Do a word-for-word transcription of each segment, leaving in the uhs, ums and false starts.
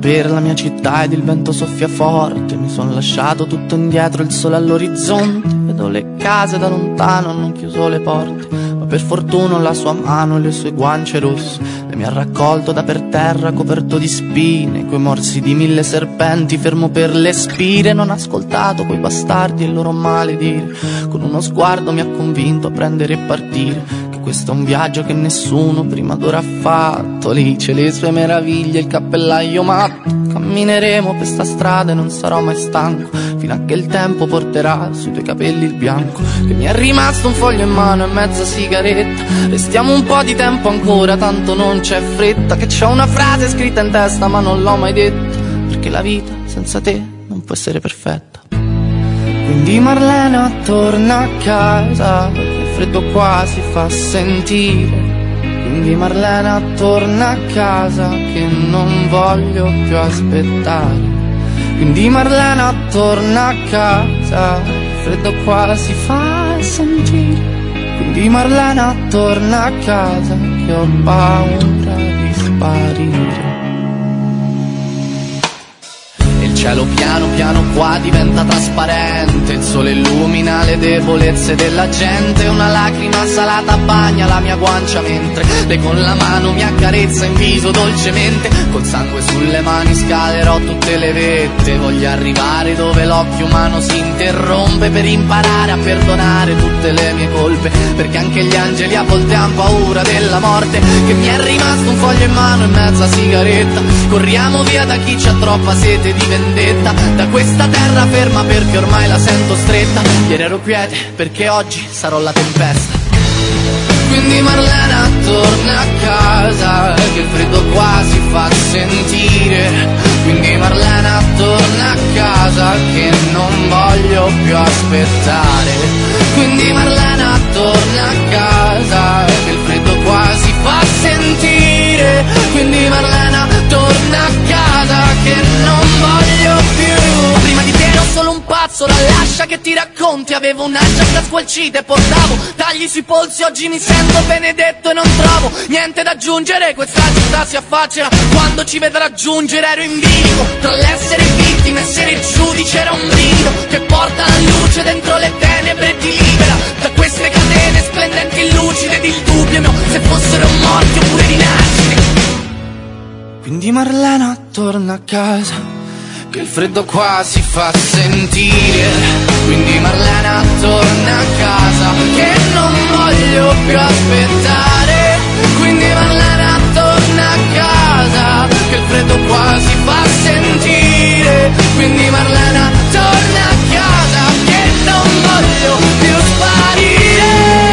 per la mia città ed il vento soffia forte. Mi son lasciato tutto indietro, il sole all'orizzonte. Vedo le case da lontano, hanno chiuso le porte, ma per fortuna la sua mano e le sue guance rosse. E mi ha raccolto da per terra coperto di spine, coi morsi di mille serpenti, fermo per le spire. Non ho ascoltato quei bastardi e il loro maledire. Con uno sguardo mi ha convinto a prendere e partire, che questo è un viaggio che nessuno prima d'ora ha fatto. Lì c'è le sue meraviglie, il cappellaio matto. Cammineremo per sta strada e non sarò mai stanco, fino a che il tempo porterà sui tuoi capelli il bianco. Che mi è rimasto un foglio in mano e mezza sigaretta. Restiamo un po' di tempo ancora, tanto non c'è fretta. Che c'ho una frase scritta in testa ma non l'ho mai detta, perché la vita senza te non può essere perfetta. Quindi Marlena torna a casa, il freddo qua si fa sentire. Quindi Marlena torna a casa, che non voglio più aspettare. Quindi Marlena torna a casa, il freddo qua si fa sentire. Quindi Marlena torna a casa, che ho paura di sparire. Il cielo piano piano qua diventa trasparente, il sole illumina le debolezze della gente. Una lacrima salata bagna la mia guancia mentre lei con la mano mi accarezza in viso dolcemente. Col sangue sulle mani scalerò tutte le vette, voglio arrivare dove l'occhio umano si interrompe, per imparare a perdonare tutte le mie colpe, perché anche gli angeli a volte han paura della morte. Che mi è rimasto un foglio in mano e mezza sigaretta, corriamo via da chi c'ha troppa sete di vendetta, da questa terra ferma perché ormai la sento stretta. Ieri ero quiete perché oggi sarò la tempesta. Quindi Marlena torna a casa, che il freddo qua si fa sentire. Quindi Marlena torna a casa, che non voglio più aspettare. Quindi Marlena torna a casa, che il freddo qua si fa sentire. Quindi Marlena torna a casa, che non voglio più. Prima di te ero solo un pazzo, la lascia che ti racconti. Avevo una giacca squalcita e portavo tagli sui polsi. Oggi mi sento benedetto e non trovo niente da aggiungere. Questa città si affaccia quando ci vedrà giungere. Ero in bilico tra l'essere vittima e essere il giudice. Era un brivido che porta la luce dentro le tenebre e ti libera da queste catene splendenti, lucide ed il dubbio mio se fossero morti oppure rinascite. Quindi Marlena torna a casa, che il freddo qua si fa sentire. Quindi Marlena torna a casa, che non voglio più aspettare. Quindi Marlena torna a casa, che il freddo qua si fa sentire. Quindi Marlena torna a casa, che non voglio più sparire.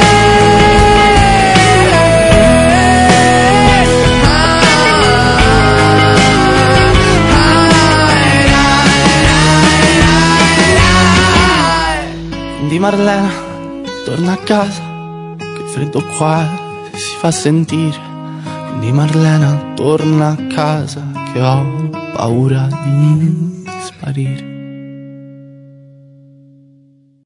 Quindi Marlena torna a casa, che il freddo qua si fa sentire. Quindi Marlena torna a casa, che ho paura di sparire.